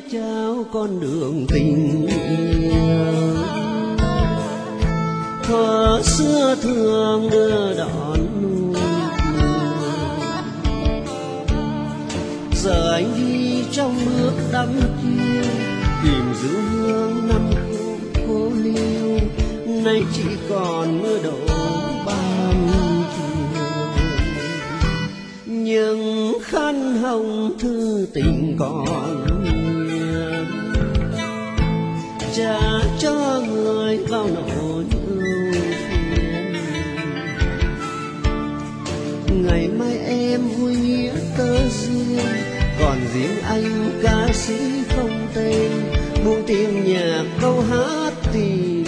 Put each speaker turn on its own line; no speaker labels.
trao con đường tình yêu. Thuở xưa thường đưa đón nụ cười, giờ anh đi trong nước đắm chiêu, tìm giữ hương năm cô liêu, nay chỉ còn mưa đổ ban chiều. Nhưng khăn hồng thư tình còn nguyên, trả cho người vào nỗi ưu phiền. Ngày mai em vui nghĩa tơ duyên, còn riêng anh ca sĩ không tên, buông tiếng nhạc câu hát tìm